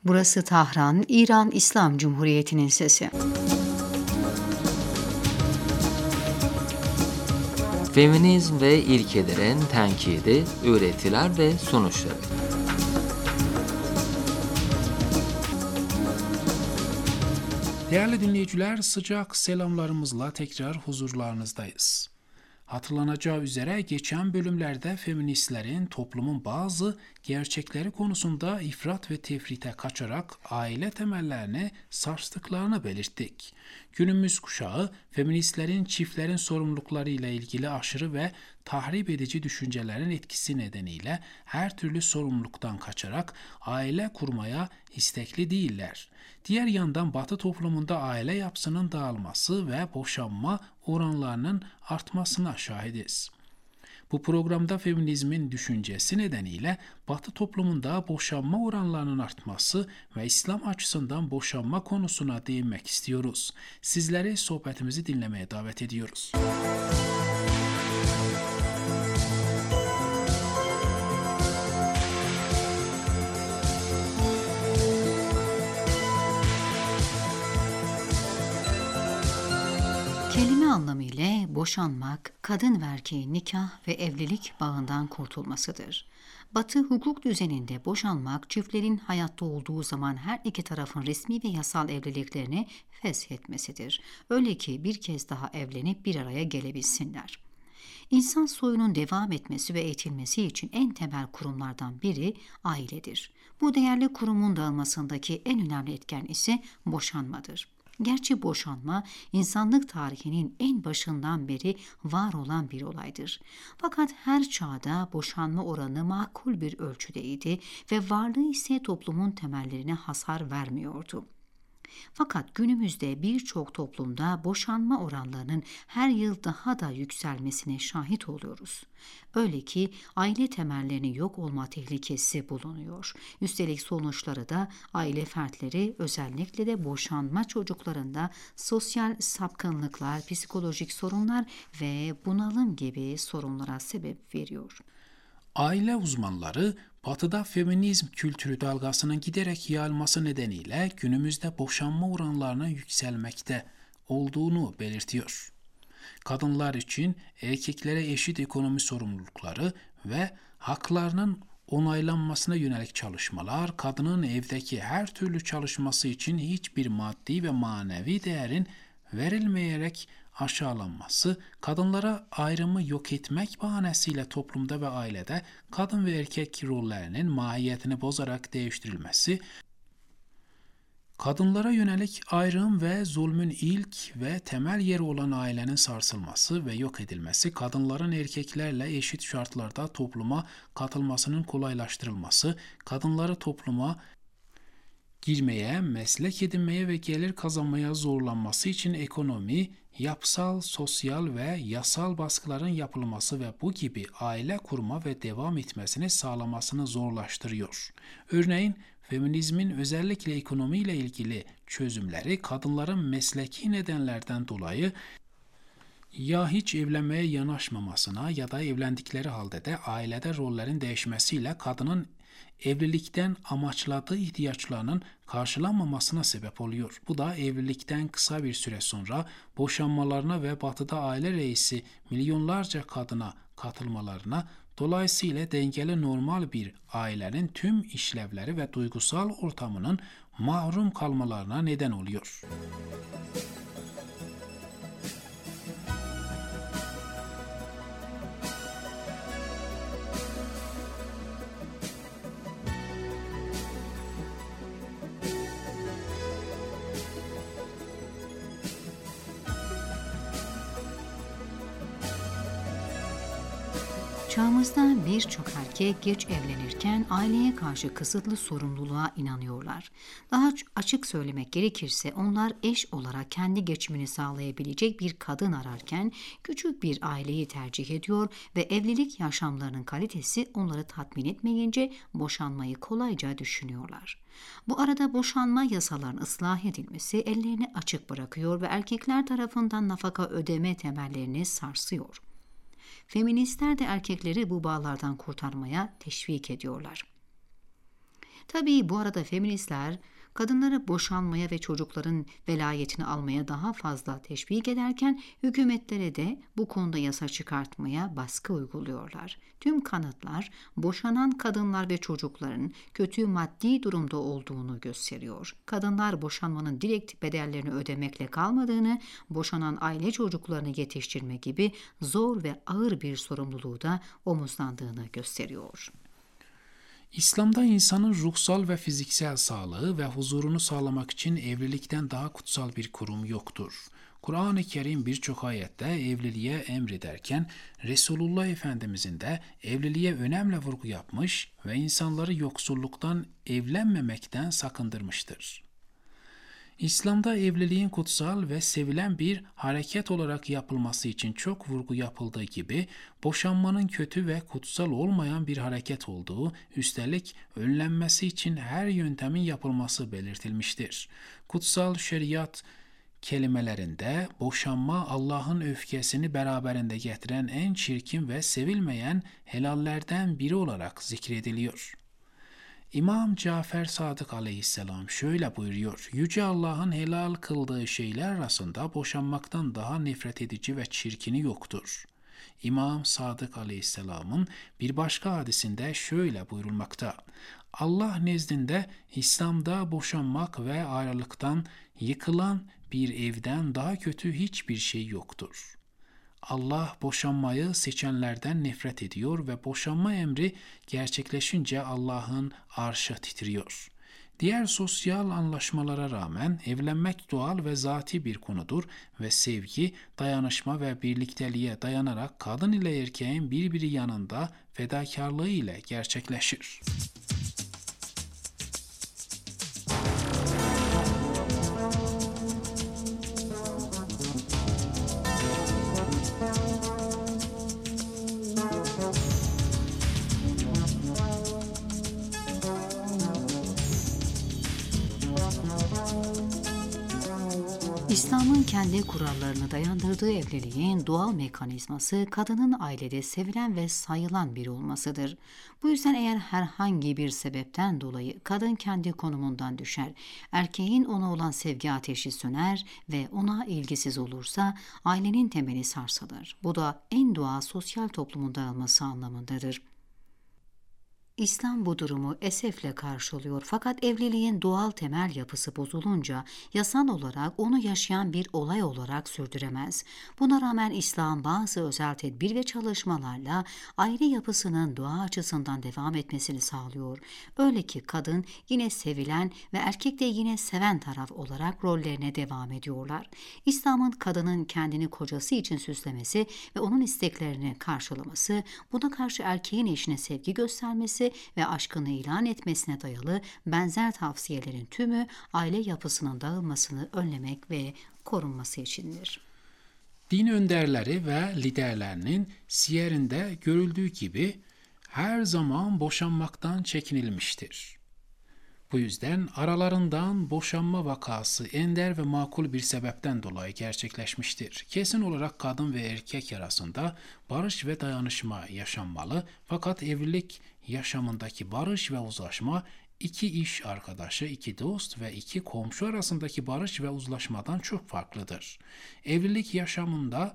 Burası Tahran, İran İslam Cumhuriyeti'nin sesi. Feminizm ve ilkelerin tenkidi, öğretiler ve sonuçları. Değerli dinleyiciler, sıcak selamlarımızla tekrar huzurlarınızdayız. Hatırlanacağı üzere geçen bölümlerde feministlerin toplumun bazı gerçekleri konusunda ifrat ve tefrite kaçarak aile temellerini sarstıklarını belirttik. Günümüz kuşağı feministlerin çiftlerin sorumluluklarıyla ilgili aşırı ve tahrip edici düşüncelerin etkisi nedeniyle her türlü sorumluluktan kaçarak aile kurmaya istekli değiller. Diğer yandan Batı toplumunda aile yapısının dağılması ve boşanma oranlarının artmasına şahidiz. Bu programda feminizmin düşüncesi nedeniyle Batı toplumunda boşanma oranlarının artması ve İslam açısından boşanma konusuna değinmek istiyoruz. Sizleri sohbetimizi dinlemeye davet ediyoruz. Kelime anlamıyla boşanmak, kadın ve erkeğin nikah ve evlilik bağından kurtulmasıdır. Batı hukuk düzeninde boşanmak, çiftlerin hayatta olduğu zaman her iki tarafın resmi ve yasal evliliklerini feshetmesidir. Öyle ki bir kez daha evlenip bir araya gelebilsinler. İnsan soyunun devam etmesi ve eğitilmesi için en temel kurumlardan biri ailedir. Bu değerli kurumun dağılmasındaki en önemli etken ise boşanmadır. Gerçi boşanma, insanlık tarihinin en başından beri var olan bir olaydır. Fakat her çağda boşanma oranı makul bir ölçüdeydi ve varlığı ise toplumun temellerine hasar vermiyordu. Fakat günümüzde birçok toplumda boşanma oranlarının her yıl daha da yükselmesine şahit oluyoruz. Öyle ki aile temellerinin yok olma tehlikesi bulunuyor. Üstelik sonuçları da aile fertleri, özellikle de boşanma çocuklarında sosyal sapkınlıklar, psikolojik sorunlar ve bunalım gibi sorunlara sebep veriyor. Aile uzmanları Batı'da feminizm kültürü dalgasının giderek yayılması nedeniyle günümüzde boşanma oranlarının yükselmekte olduğunu belirtiyor. Kadınlar için erkeklere eşit ekonomi sorumlulukları ve haklarının onaylanmasına yönelik çalışmalar, kadının evdeki her türlü çalışması için hiçbir maddi ve manevi değerin verilmeyerek aşağılanması, kadınlara ayrımı yok etmek bahanesiyle toplumda ve ailede kadın ve erkek rollerinin mahiyetini bozarak değiştirilmesi, kadınlara yönelik ayrım ve zulmün ilk ve temel yeri olan ailenin sarsılması ve yok edilmesi, kadınların erkeklerle eşit şartlarda topluma katılmasının kolaylaştırılması, kadınları topluma girmeye, meslek edinmeye ve gelir kazanmaya zorlanması için ekonomi, yapısal, sosyal ve yasal baskıların yapılması ve bu gibi aile kurma ve devam etmesini sağlamasını zorlaştırıyor. Örneğin, feminizmin özellikle ekonomiyle ilgili çözümleri kadınların mesleki nedenlerden dolayı ya hiç evlenmeye yanaşmamasına ya da evlendikleri halde de ailede rollerin değişmesiyle kadının evlilikten amaçladığı ihtiyaçlarının karşılanmamasına sebep oluyor. Bu da evlilikten kısa bir süre sonra boşanmalarına ve Batı'da aile reisi milyonlarca kadına katılmalarına, dolayısıyla dengeli normal bir ailenin tüm işlevleri ve duygusal ortamının mahrum kalmalarına neden oluyor. Çağımızda birçok erkek geç evlenirken aileye karşı kısıtlı sorumluluğa inanıyorlar. Daha açık söylemek gerekirse onlar eş olarak kendi geçimini sağlayabilecek bir kadın ararken küçük bir aileyi tercih ediyor ve evlilik yaşamlarının kalitesi onları tatmin etmeyince boşanmayı kolayca düşünüyorlar. Bu arada boşanma yasalarının ıslah edilmesi ellerini açık bırakıyor ve erkekler tarafından nafaka ödeme temellerini sarsıyor. Feministler de erkekleri bu bağlardan kurtarmaya teşvik ediyorlar. Tabii bu arada feministler kadınları boşanmaya ve çocukların velayetini almaya daha fazla teşvik ederken hükümetlere de bu konuda yasa çıkartmaya baskı uyguluyorlar. Tüm kanıtlar boşanan kadınlar ve çocukların kötü maddi durumda olduğunu gösteriyor. Kadınlar boşanmanın direkt bedellerini ödemekle kalmadığını, boşanan aile çocuklarını yetiştirme gibi zor ve ağır bir sorumluluğu da omuzlandığını gösteriyor. İslam'da insanın ruhsal ve fiziksel sağlığı ve huzurunu sağlamak için evlilikten daha kutsal bir kurum yoktur. Kur'an-ı Kerim birçok ayette evliliğe emrederken Resulullah Efendimizin de evliliğe önemli vurgu yapmış ve insanları yoksulluktan evlenmemekten sakındırmıştır. İslam'da evliliğin kutsal ve sevilen bir hareket olarak yapılması için çok vurgu yapıldığı gibi boşanmanın kötü ve kutsal olmayan bir hareket olduğu, üstelik önlenmesi için her yöntemin yapılması belirtilmiştir. Kutsal şeriat kelimelerinde boşanma Allah'ın öfkesini beraberinde getiren en çirkin ve sevilmeyen helallerden biri olarak zikrediliyor. İmam Cafer Sadık aleyhisselam şöyle buyuruyor: Yüce Allah'ın helal kıldığı şeyler arasında boşanmaktan daha nefret edici ve çirkini yoktur. İmam Sadık aleyhisselamın bir başka hadisinde şöyle buyurulmakta: Allah nezdinde İslam'da boşanmak ve ayrılıktan, yıkılan bir evden daha kötü hiçbir şey yoktur. Allah boşanmayı seçenlerden nefret ediyor ve boşanma emri gerçekleşince Allah'ın arşı titriyor. Diğer sosyal anlaşmalara rağmen evlenmek doğal ve zati bir konudur ve sevgi, dayanışma ve birlikteliğe dayanarak kadın ile erkeğin birbiri yanında fedakarlığı ile gerçekleşir. İslam'ın kendi kurallarını dayandırdığı evliliğin doğal mekanizması kadının ailede sevilen ve sayılan biri olmasıdır. Bu yüzden eğer herhangi bir sebepten dolayı kadın kendi konumundan düşer, erkeğin ona olan sevgi ateşi söner ve ona ilgisiz olursa ailenin temeli sarsılır. Bu da en doğal sosyal toplumun dağılması anlamındadır. İslam bu durumu esefle karşılıyor fakat evliliğin doğal temel yapısı bozulunca yasal olarak onu yaşayan bir olay olarak sürdüremez. Buna rağmen İslam bazı özel tedbir ve çalışmalarla aile yapısının doğa açısından devam etmesini sağlıyor. Öyle ki kadın yine sevilen ve erkek de yine seven taraf olarak rollerine devam ediyorlar. İslam'ın kadının kendini kocası için süslemesi ve onun isteklerini karşılaması, buna karşı erkeğin eşine sevgi göstermesi ve aşkını ilan etmesine dayalı benzer tavsiyelerin tümü aile yapısının dağılmasını önlemek ve korunması içindir. Din önderleri ve liderlerinin siyerinde görüldüğü gibi her zaman boşanmaktan çekinilmiştir. Bu yüzden aralarından boşanma vakası ender ve makul bir sebepten dolayı gerçekleşmiştir. Kesin olarak kadın ve erkek arasında barış ve dayanışma yaşanmalı, fakat evlilik yaşamındaki barış ve uzlaşma iki iş arkadaşı, iki dost ve iki komşu arasındaki barış ve uzlaşmadan çok farklıdır. Evlilik yaşamında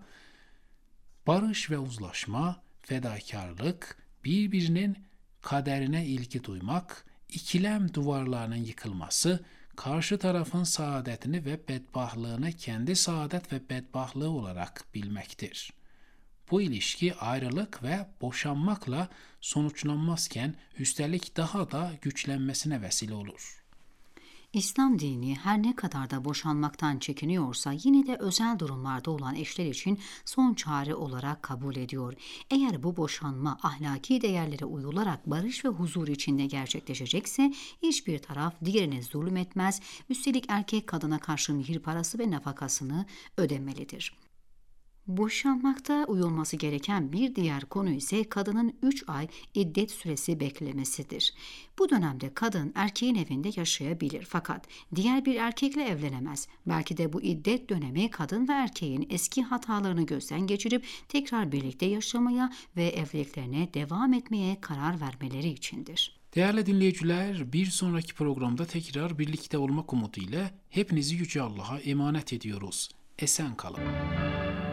barış ve uzlaşma, fedakarlık, birbirinin kaderine ilgi duymak, İkilem duvarlarının yıkılması, karşı tarafın saadetini ve bedbahtlığını kendi saadet ve bedbahtlığı olarak bilmektir. Bu ilişki ayrılık ve boşanmakla sonuçlanmazken üstelik daha da güçlenmesine vesile olur. İslam dini her ne kadar da boşanmaktan çekiniyorsa yine de özel durumlarda olan eşler için son çare olarak kabul ediyor. Eğer bu boşanma ahlaki değerlere uyularak barış ve huzur içinde gerçekleşecekse hiçbir taraf diğerine zulmetmez, üstelik erkek kadına karşı mihir parası ve nafakasını ödemelidir. Boşanmakta uyulması gereken bir diğer konu ise kadının 3 ay iddet süresi beklemesidir. Bu dönemde kadın erkeğin evinde yaşayabilir fakat diğer bir erkekle evlenemez. Belki de bu iddet dönemi kadın ve erkeğin eski hatalarını gözden geçirip tekrar birlikte yaşamaya ve evliliklerine devam etmeye karar vermeleri içindir. Değerli dinleyiciler, bir sonraki programda tekrar birlikte olmak umuduyla hepinizi Yüce Allah'a emanet ediyoruz. Esen kalın.